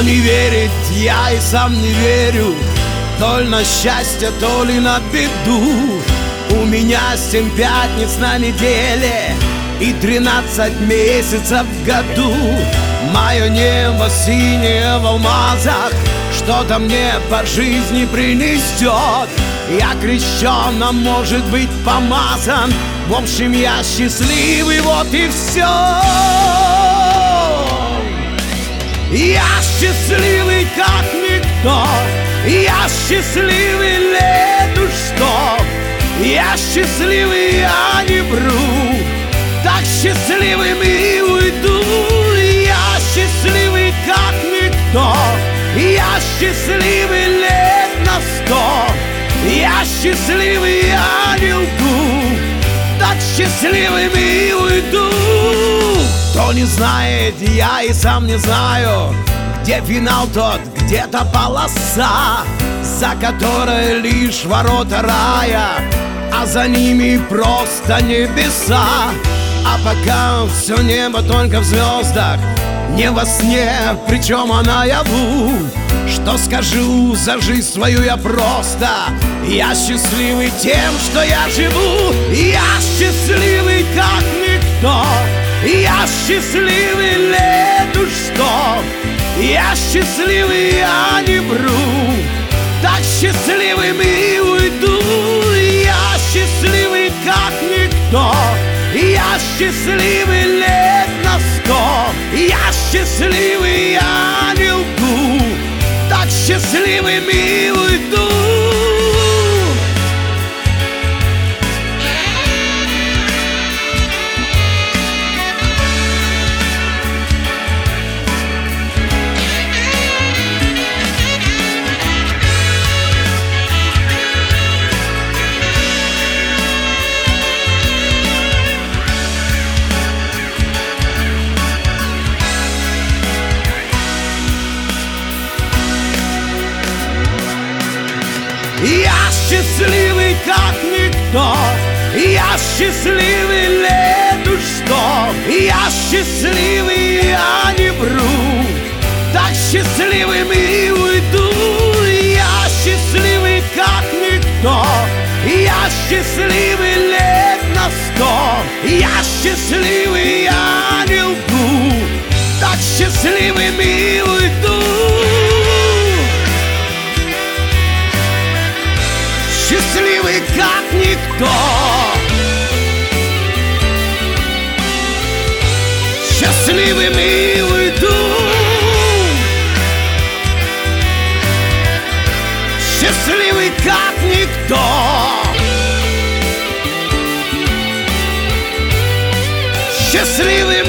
не верить, я и сам не верю, то ли на счастье, то ли на беду. У меня 7 пятниц на неделе и 13 месяцев в году. Мое небо синее в алмазах что-то мне по жизни принесет. Я крещен, а может быть помазан. В общем, я счастливый, вот и все. Я счастливый, как никто. Я счастливый, лету что. Я счастливый, я не вру. Так счастливым и уйду. Я счастливый, как никто. Я счастливый, лет на 100. Я счастливый, я не лгу. Так счастливым и уйду. Кто не знает, я и сам не знаю, где финал тот, где-то полоса, за которой лишь ворота рая, а за ними просто небеса. А пока все небо только в звездах, не во сне, причем а наяву. Что скажу за жизнь свою я просто: я счастливый тем, что я живу. Я счастливый, как никто. Я счастливый, лету что. Я счастливый, я не вру. Так счастливым и уйду. Я счастливый, как никто. Я счастливый, лет на 100. Я счастливый, я не лгу. Так счастливым и уйду. Я счастливый, как никто. Я счастливый, лету что. Я счастливый, я не вру. Так счастливым и уйду. Я счастливый, как никто. Я счастливый, лет на 100. Я счастливый, я не лгу. Так счастливым и уйду. Счастливый, как никто. Счастливым и уйду. Счастливый, как никто. Счастливый